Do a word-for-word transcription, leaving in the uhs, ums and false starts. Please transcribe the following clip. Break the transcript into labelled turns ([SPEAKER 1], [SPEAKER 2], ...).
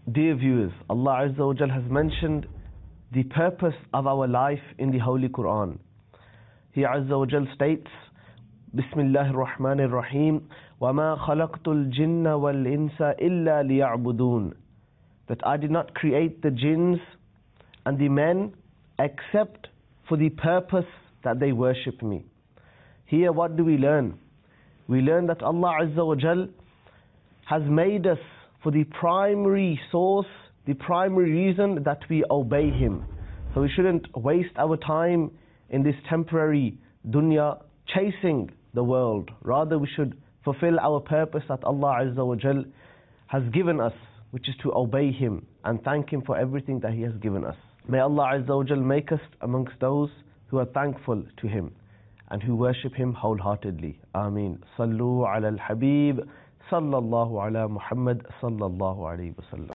[SPEAKER 1] Dear viewers, Allah Azza wa Jal has mentioned the purpose of our life in the Holy Quran. He Azza wa Jal states, Bismillahir Rahmanir Rahim, وَمَا خَلَقْتُ الْجِنَّ وَالْإِنسَ إِلَّا لِيَعْبُدُونَ, that I did not create the jinns and the men except for the purpose that they worship me. Here what do we learn? We learn that Allah Azza wa Jal has made us for the primary source, the primary reason that we obey Him. So we shouldn't waste our time in this temporary dunya chasing the world. Rather we should fulfill our purpose that Allah Azza wa Jal has given us, which is to obey Him and thank Him for everything that He has given us. May Allah Azza wa Jal make us amongst those who are thankful to Him and who worship Him wholeheartedly. Ameen. Sallu ala al-Habib, sallallahu ala Muhammad, sallallahu alayhi wa sallam.